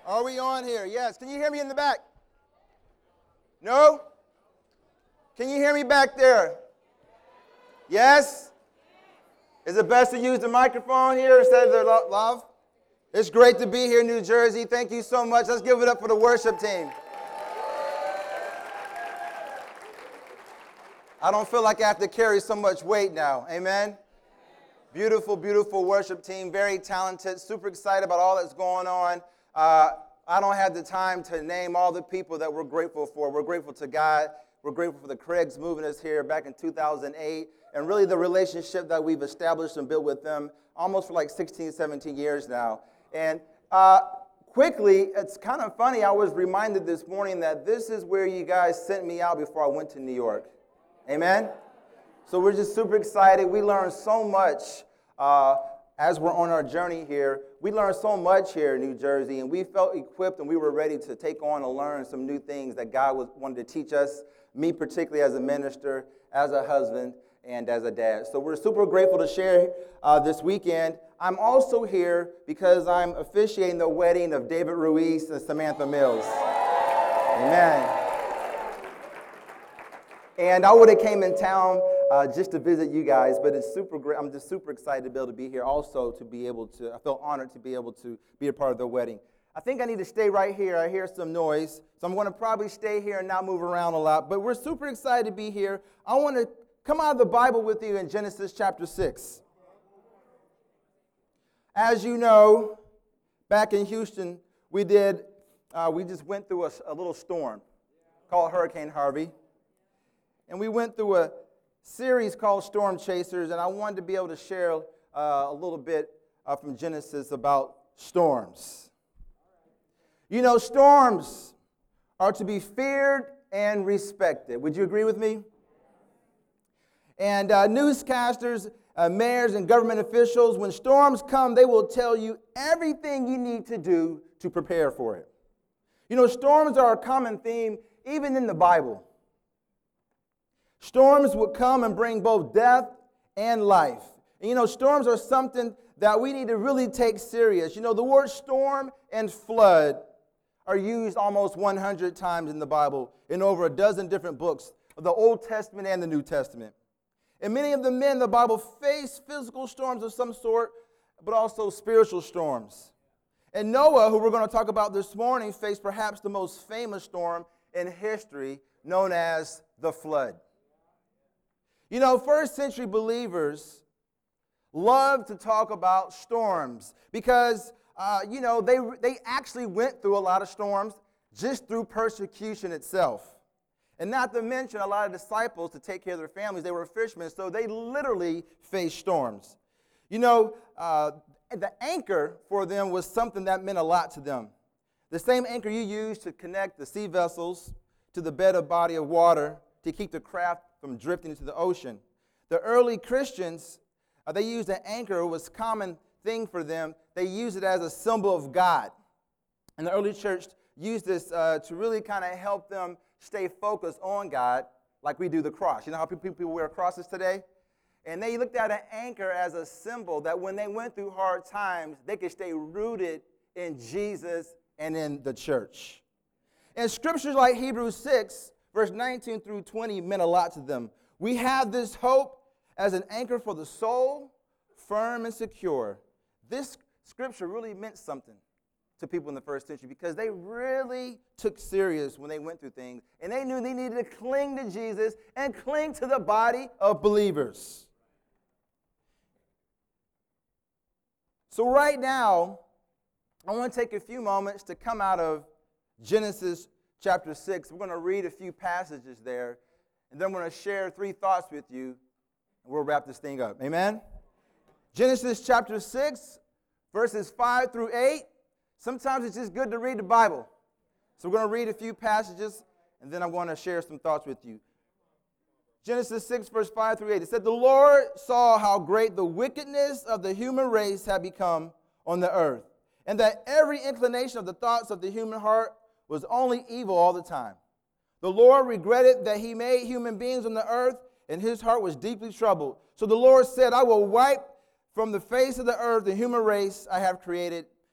Are we on here? Yes. Can you hear me in the back? No? Can you hear me back there? Yes? Is it best to use the microphone here instead of the lav? It's great to be here in New Jersey. Thank you so much. Let's give it up for the worship team. I don't feel like I have to carry so much weight now. Amen? Beautiful, beautiful worship team. Very talented. Super excited about all that's going on. I don't have the time to name all the people that we're grateful for. We're grateful to God. We're grateful for the Craigs moving us here back in 2008. And really the relationship that we've established and built with them almost for like 16, 17 years now. And quickly, it's kind of funny. I was reminded this morning that this is where you guys sent me out before I went to New York. Amen? So we're just super excited. We learned so much as we're on our journey here. We learned so much here in New Jersey, and we felt equipped and we were ready to take on and learn some new things that God wanted to teach us, me particularly as a minister, as a husband, and as a dad. So we're super grateful to share this weekend. I'm also here because I'm officiating the wedding of David Ruiz and Samantha Mills. Amen. And I would have came in town just to visit you guys, but it's super great. I'm just super excited to be able to be here. Also to be able to, I feel honored to be able to be a part of the wedding. I think I need to stay right here. I hear some noise, so I'm going to probably stay here and not move around a lot. But we're super excited to be here. I want to come out of the Bible with you in Genesis chapter 6. As you know, back in Houston, we just went through a little storm called Hurricane Harvey. And we went through a series called Storm Chasers, and I wanted to be able to share a little bit from Genesis about storms. You know, storms are to be feared and respected. Would you agree with me? And newscasters, mayors, and government officials, when storms come, they will tell you everything you need to do to prepare for it. You know, storms are a common theme even in the Bible. Storms would come and bring both death and life. And, you know, storms are something that we need to really take serious. You know, the word storm and flood are used almost 100 times in the Bible in over a dozen different books of the Old Testament and the New Testament. And many of the men in the Bible face physical storms of some sort, but also spiritual storms. And Noah, who we're going to talk about this morning, faced perhaps the most famous storm in history, known as the flood. You know, first century believers love to talk about storms because, you know, they actually went through a lot of storms just through persecution itself. And not to mention a lot of disciples to take care of their families. They were fishermen, so they literally faced storms. You know, the anchor for them was something that meant a lot to them. The same anchor you use to connect the sea vessels to the bed of body of water to keep the craft from drifting into the ocean. The early Christians, they used an anchor. It was a common thing for them. They used it as a symbol of God. And the early church used this to really kind of help them stay focused on God like we do the cross. You know how people wear crosses today? And they looked at an anchor as a symbol that when they went through hard times, they could stay rooted in Jesus and in the church. And scriptures like Hebrews 6, verse 19 through 20 meant a lot to them. We have this hope as an anchor for the soul, firm and secure. This scripture really meant something to people in the first century because they really took serious when they went through things, and they knew they needed to cling to Jesus and cling to the body of believers. So right now, I want to take a few moments to come out of Genesis chapter 6. We're going to read a few passages there, and then I'm going to share 3 thoughts with you, and we'll wrap this thing up. Amen? Genesis chapter 6, verses 5 through 8. Sometimes it's just good to read the Bible. So we're going to read a few passages, and then I'm going to share some thoughts with you. Genesis 6, verse 5 through 8. It said, "The Lord saw how great the wickedness of the human race had become on the earth, and that every inclination of the thoughts of the human heart was only evil all the time. The Lord regretted that he made human beings on the earth, and his heart was deeply troubled. So the Lord said, I will wipe from the face of the earth the human race I have created,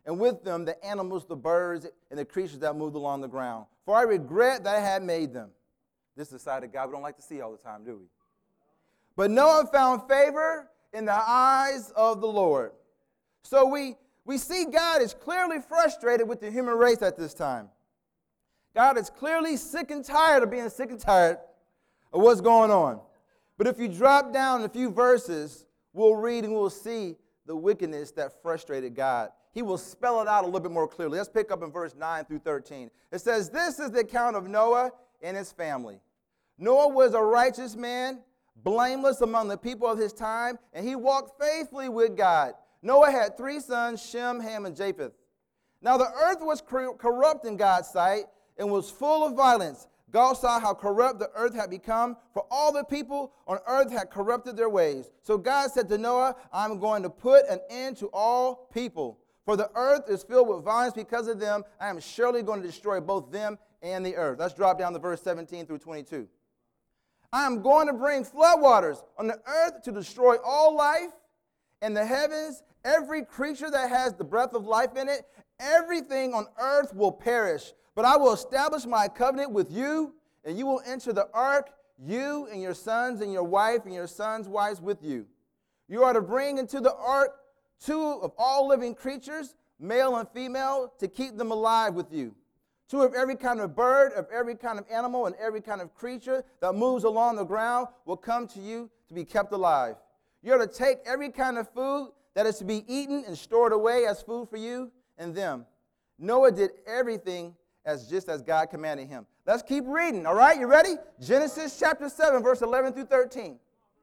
and with them the animals, the birds, and the creatures that moved along the ground. For I regret that I had made them. This is the side of God we don't like to see all the time, do we? But Noah found favor in the eyes of the Lord. So we see God is clearly frustrated with the human race at this time. God is clearly sick and tired of being sick and tired of what's going on. But if you drop down a few verses, we'll read and we'll see the wickedness that frustrated God. He will spell it out a little bit more clearly. Let's pick up in verse 9 through 13. It says, "This is the account of Noah and his family. Noah was a righteous man, blameless among the people of his time, and he walked faithfully with God. Noah had 3 sons, Shem, Ham, and Japheth. Now the earth was corrupt in God's sight and was full of violence. God saw how corrupt the earth had become, for all the people on earth had corrupted their ways. So God said to Noah, I'm going to put an end to all people, for the earth is filled with violence because of them. I am surely going to destroy both them and the earth." Let's drop down to verse 17 through 22. "I am going to bring floodwaters on the earth to destroy all life in the heavens, every creature that has the breath of life in it. Everything on earth will perish. But I will establish my covenant with you, and you will enter the ark, you and your sons and your wife and your sons' wives with you. You are to bring into the ark 2 of all living creatures, male and female, to keep them alive with you. 2 of every kind of bird, of every kind of animal, and every kind of creature that moves along the ground will come to you to be kept alive. You are to take every kind of food that is to be eaten and stored away as food for you and them." Noah did everything just as God commanded him. Let's keep reading, all right? You ready? Genesis chapter 7, verse 11 through 13.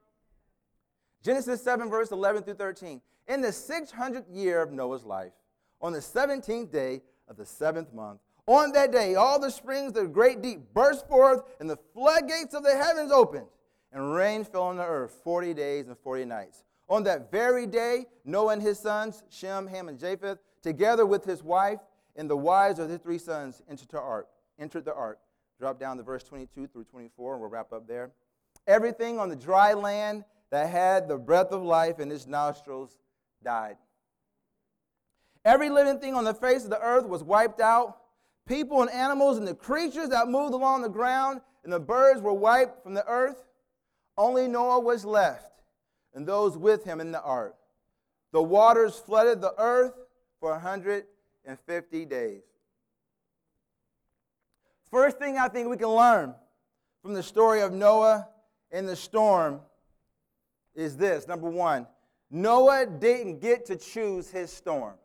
Genesis 7, verse 11 through 13. "In the 600th year of Noah's life, on the 17th day of the 7th month, on that day all the springs of the great deep burst forth, and the floodgates of the heavens opened, and rain fell on the earth 40 days and 40 nights. On that very day, Noah and his sons, Shem, Ham, and Japheth, together with his wife, and the wives of his 3 sons entered the ark. Drop down to verse 22 through 24, and we'll wrap up there. "Everything on the dry land that had the breath of life in its nostrils died. Every living thing on the face of the earth was wiped out. People and animals and the creatures that moved along the ground and the birds were wiped from the earth. Only Noah was left, and those with him in the ark. The waters flooded the earth for 150 days. First thing I think we can learn from the story of Noah and the storm is this. Number 1, Noah didn't get to choose his storm.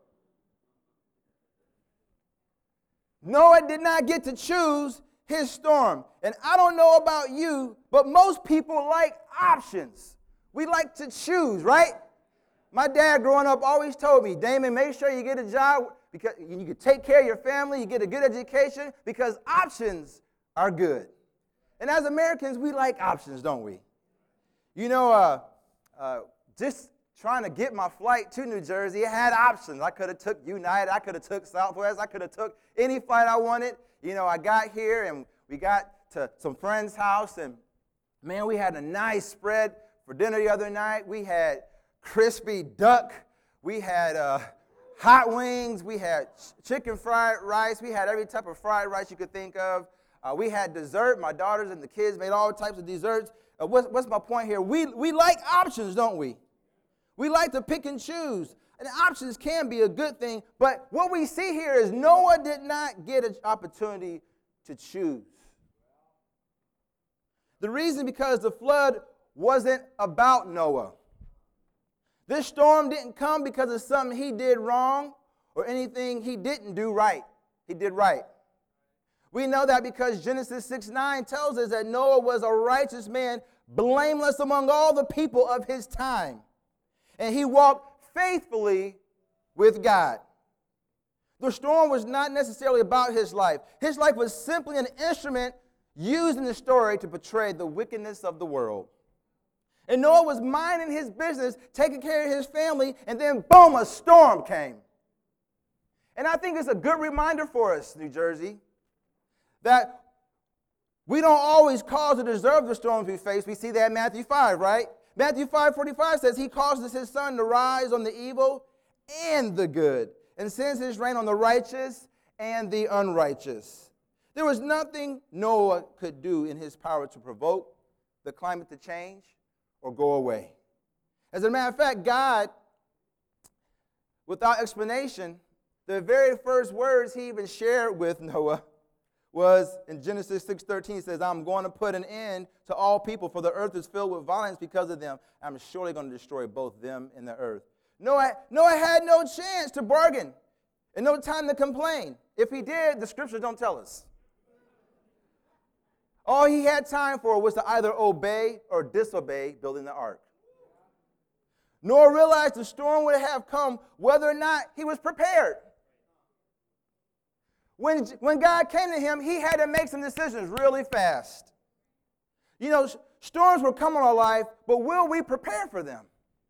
Noah did not get to choose his storm. And I don't know about you, but most people like options. We like to choose, right? My dad growing up always told me, Damon, make sure you get a job because you can take care of your family, you get a good education, because options are good. And as Americans, we like options, don't we? You know, just trying to get my flight to New Jersey, it had options. I could have took United, I could have took Southwest, I could have took any flight I wanted. You know, I got here and we got to some friend's house, and man, we had a nice spread for dinner the other night. We had crispy duck, we had hot wings, we had chicken fried rice, we had every type of fried rice you could think of. We had dessert. My daughters and the kids made all types of desserts. What's my point here? We like options, don't we? We like to pick and choose. And options can be a good thing, but what we see here is Noah did not get an opportunity to choose. The reason because the flood wasn't about Noah. This storm didn't come because of something he did wrong or anything he didn't do right. He did right. We know that because Genesis 6:9 tells us that Noah was a righteous man, blameless among all the people of his time. And he walked faithfully with God. The storm was not necessarily about his life. His life was simply an instrument used in the story to portray the wickedness of the world. And Noah was minding his business, taking care of his family, and then boom, a storm came. And I think it's a good reminder for us, New Jersey, that we don't always cause or deserve the storms we face. We see that in Matthew 5, right? Matthew 5:45 says he causes his sun to rise on the evil and the good, and sends his rain on the righteous and the unrighteous. There was nothing Noah could do in his power to provoke the climate to change or go away. As a matter of fact, God, without explanation, the very first words he even shared with Noah was in Genesis 6:13 says, I'm going to put an end to all people, for the earth is filled with violence because of them. I'm surely going to destroy both them and the earth. Noah had no chance to bargain and no time to complain. If he did, the scriptures don't tell us. All he had time for was to either obey or disobey building the ark. Noah realized the storm would have come whether or not he was prepared. When God came to him, he had to make some decisions really fast. You know, storms will come in our life, but will we prepare for them?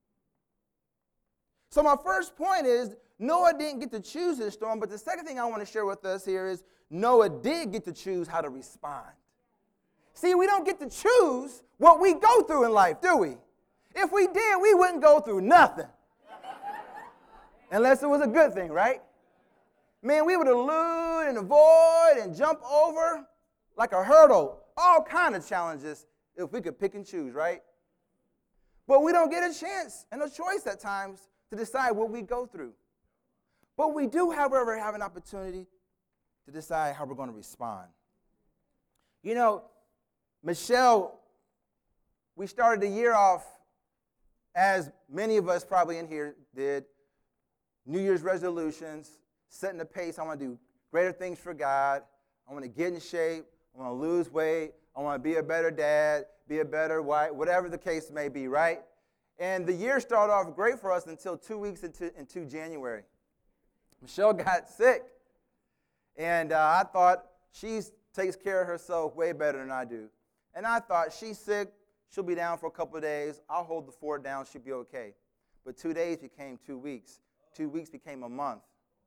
So my first point is, Noah didn't get to choose his storm, but the second thing I want to share with us here is Noah did get to choose how to respond. See, we don't get to choose what we go through in life, do we? If we did, we wouldn't go through nothing. Unless it was a good thing, right? Man, we would elude and avoid and jump over like a hurdle, all kind of challenges if we could pick and choose, right? But we don't get a chance and a choice at times to decide what we go through. But we do, however, have an opportunity to decide how we're going to respond. You know, Michelle, we started the year off, as many of us probably in here did, New Year's resolutions, setting the pace. I want to do greater things for God. I want to get in shape. I want to lose weight. I want to be a better dad, be a better wife, whatever the case may be, right? And the year started off great for us until 2 weeks into January. Michelle got sick. And I thought she takes care of herself way better than I do. And I thought, she's sick. She'll be down for a couple of days. I'll hold the fort down. She'll be okay. But 2 days became 2 weeks. 2 weeks became a month.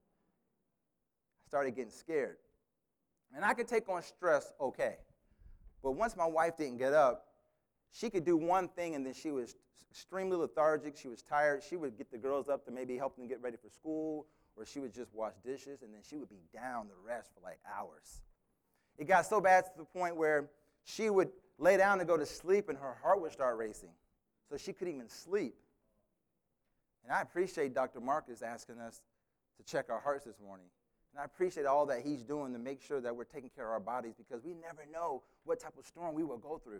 I started getting scared. And I could take on stress okay. But once my wife didn't get up, she could do one thing and then she was extremely lethargic. She was tired. She would get the girls up to maybe help them get ready for school, or she would just wash dishes, and then she would be down the rest for like hours. It got so bad to the point where she would lay down to go to sleep and her heart would start racing. So she couldn't even sleep. And I appreciate Dr. Marcus asking us to check our hearts this morning. And I appreciate all that he's doing to make sure that we're taking care of our bodies, because we never know what type of storm we will go through.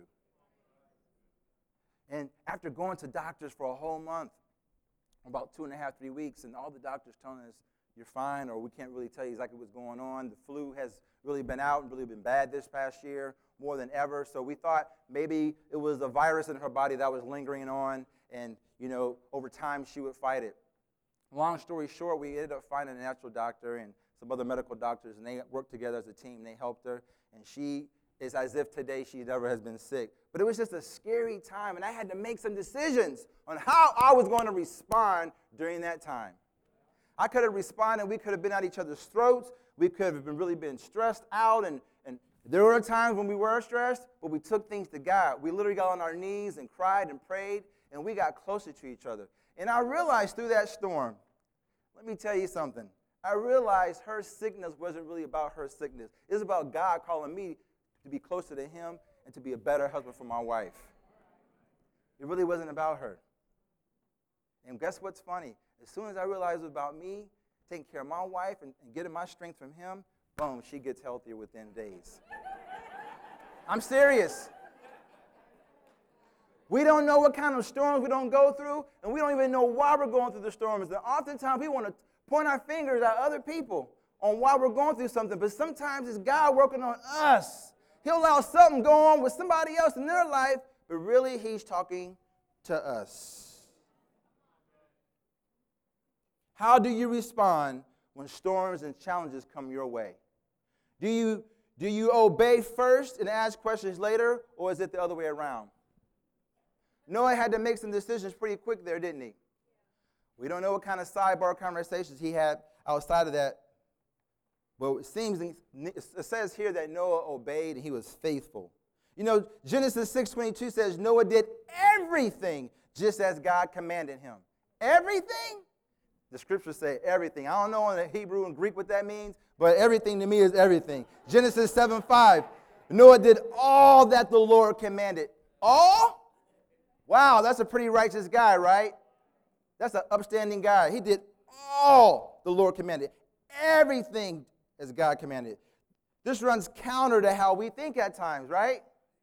And after going to doctors for a whole month, about 2.5, 3 weeks, and all the doctors telling us, you're fine, or we can't really tell you exactly what's going on. The flu has really been out and really been bad this past year, more than ever. So we thought maybe it was a virus in her body that was lingering on, and, you know, over time she would fight it. Long story short, we ended up finding a natural doctor and some other medical doctors, and they worked together as a team. They helped her, and she is as if today she never has been sick. But it was just a scary time, and I had to make some decisions on how I was going to respond during that time. I could have responded. We could have been at each other's throats. We could have really been stressed out, and there were times when we were stressed, but we took things to God. We literally got on our knees and cried and prayed, and we got closer to each other. And I realized through that storm, let me tell you something. I realized her sickness wasn't really about her sickness. It was about God calling me to be closer to him and to be a better husband for my wife. It really wasn't about her. And guess what's funny? As soon as I realized it was about me, taking care of my wife and getting my strength from him, boom, she gets healthier within days. I'm serious. We don't know what kind of storms we don't go through, and we don't even know why we're going through the storms. And oftentimes we want to point our fingers at other people on why we're going through something, but sometimes it's God working on us. He'll allow something go on with somebody else in their life, but really he's talking to us. How do you respond when storms and challenges come your way? Do you obey first and ask questions later, or is it the other way around? Noah had to make some decisions pretty quick there, didn't he? We don't know what kind of sidebar conversations he had outside of that. But it says here that Noah obeyed and he was faithful. You know, Genesis 6:22 says Noah did everything just as God commanded him. Everything? The scriptures say everything. I don't know in the Hebrew and Greek what that means, but everything to me is everything. Genesis 7:5. Noah did all that the Lord commanded. All? Wow, that's a pretty righteous guy, right? That's an upstanding guy. He did all the Lord commanded. Everything as God commanded. This runs counter to how we think at times, right?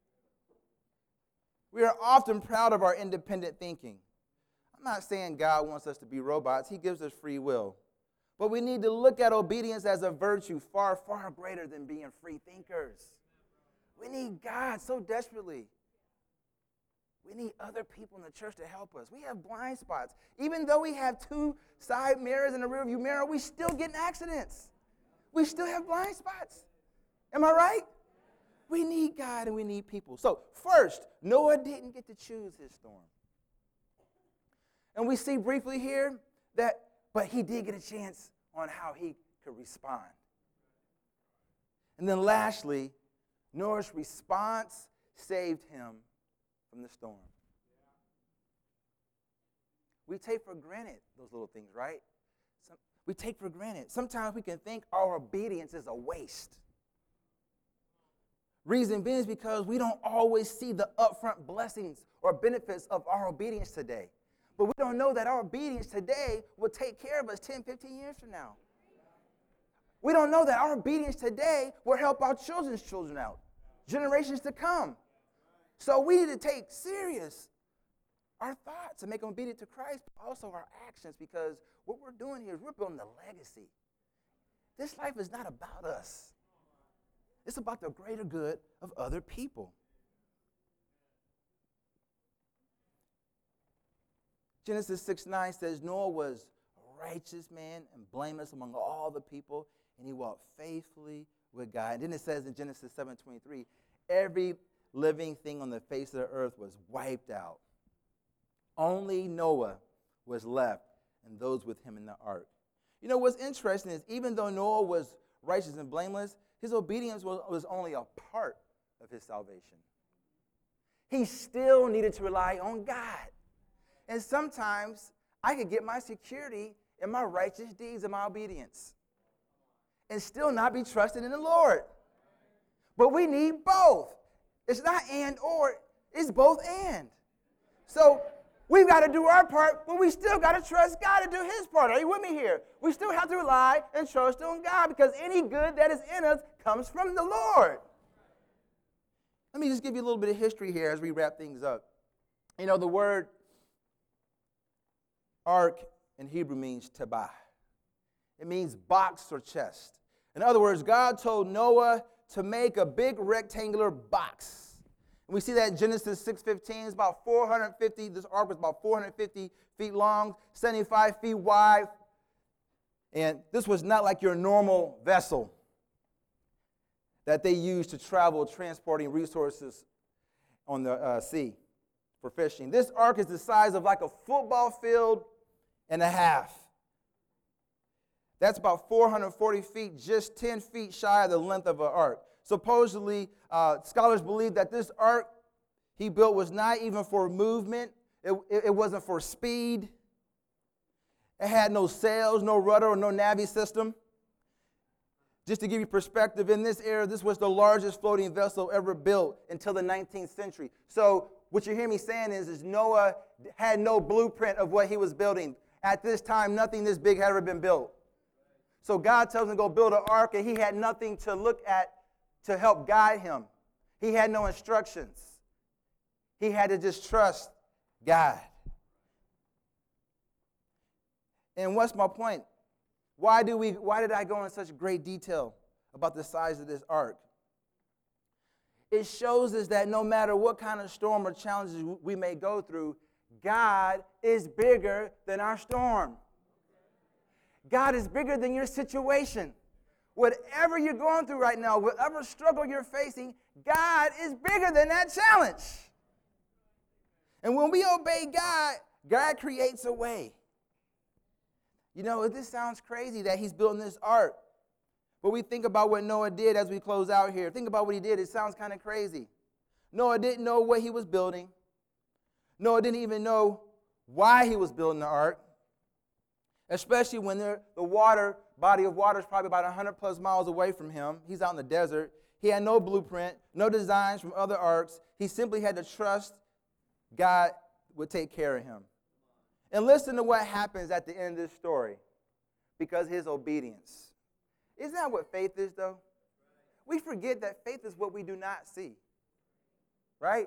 We are often proud of our independent thinking. I'm not saying God wants us to be robots. He gives us free will. But we need to look at obedience as a virtue far, far greater than being free thinkers. We need God so desperately. We need other people in the church to help us. We have blind spots. Even though we have 2 side mirrors and a rear view mirror, we still get in accidents. We still have blind spots. Am I right? We need God and we need people. So first, Noah didn't get to choose his storm. And we see briefly here but he did get a chance on how he could respond. And then lastly, Noah's response saved him from the storm. We take for granted those little things, right? We take for granted. Sometimes we can think our obedience is a waste. Reason being is because we don't always see the upfront blessings or benefits of our obedience today. But we don't know that our obedience today will take care of us 10, 15 years from now. We don't know that our obedience today will help our children's children out, generations to come. So we need to take serious our thoughts and make them obedient to Christ, but also our actions, because what we're doing here is we're building a legacy. This life is not about us. It's about the greater good of other people. Genesis 6:9 says, Noah was a righteous man and blameless among all the people, and he walked faithfully with God. And then it says in Genesis 7:23, every living thing on the face of the earth was wiped out. Only Noah was left, and those with him in the ark. You know, what's interesting is even though Noah was righteous and blameless, his obedience was only a part of his salvation. He still needed to rely on God. And sometimes I could get my security in my righteous deeds and my obedience and still not be trusted in the Lord. But we need both. It's not and or, it's both and. So we've got to do our part, but we still got to trust God to do his part. Are you with me here? We still have to rely and trust on God, because any good that is in us comes from the Lord. Let me just give you a little bit of history here as we wrap things up. You know, the word ark in Hebrew means tabah. It means box or chest. In other words, God told Noah to make a big rectangular box. And we see that in Genesis 6:15. It's about 450. This ark was about 450 feet long, 75 feet wide. And this was not like your normal vessel that they used to travel, transporting resources on the sea for fishing. This ark is the size of like a football field and a half. That's about 440 feet, just 10 feet shy of the length of an ark. Supposedly, scholars believe that this ark he built was not even for movement. It wasn't for speed. It had no sails, no rudder, or no navy system. Just to give you perspective, in this era, this was the largest floating vessel ever built until the 19th century. So what you hear me saying is Noah had no blueprint of what he was building. At this time, nothing this big had ever been built. So God tells him to go build an ark, and he had nothing to look at to help guide him. He had no instructions. He had to just trust God. And what's my point? Why did I go in such great detail about the size of this ark? It shows us that no matter what kind of storm or challenges we may go through, God is bigger than our storm. God is bigger than your situation. Whatever you're going through right now, whatever struggle you're facing, God is bigger than that challenge. And when we obey God, God creates a way. You know, this sounds crazy that he's building this ark. But we think about what Noah did as we close out here. Think about what he did. It sounds kind of crazy. Noah didn't know what he was building. Noah didn't even know why he was building the ark. especially when the body of water is probably about 100 plus miles away from him. He's out in the desert. He had no blueprint, no designs from other arks. He simply had to trust God would take care of him. And listen to what happens at the end of this story, because of his obedience. Isn't that what faith is, though? We forget that faith is what we do not see, right?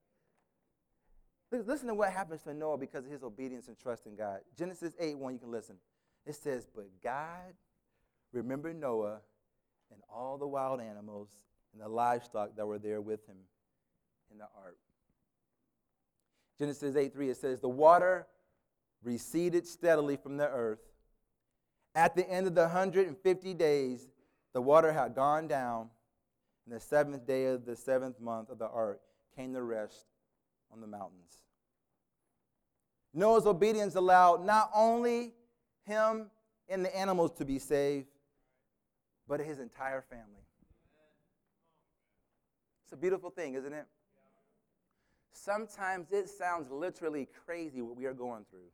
Listen to what happens to Noah because of his obedience and trust in God. Genesis 8:1, you can listen. It says, but God remembered Noah and all the wild animals and the livestock that were there with him in the ark. Genesis 8:3, it says, the water receded steadily from the earth. At the end of the 150 days, the water had gone down, and the 7th day of the 7th month of the ark came to rest on the mountains. Noah's obedience allowed not only him and the animals to be saved, but his entire family. It's a beautiful thing, isn't it? Sometimes it sounds literally crazy what we are going through.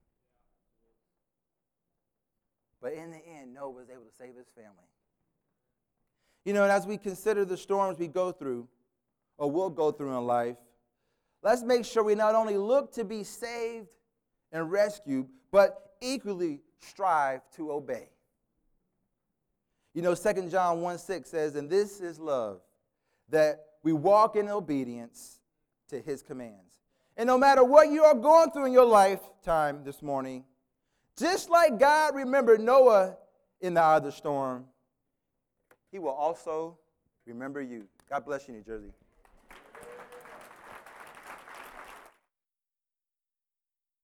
But in the end, Noah was able to save his family. You know, and as we consider the storms we go through, or will go through in life, let's make sure we not only look to be saved and rescued, but equally strive to obey. You know, 2 John 1:6 says, and this is love, that we walk in obedience to his commands. And no matter what you are going through in your lifetime this morning, just like God remembered Noah in the eye of the storm, he will also remember you. God bless you, New Jersey.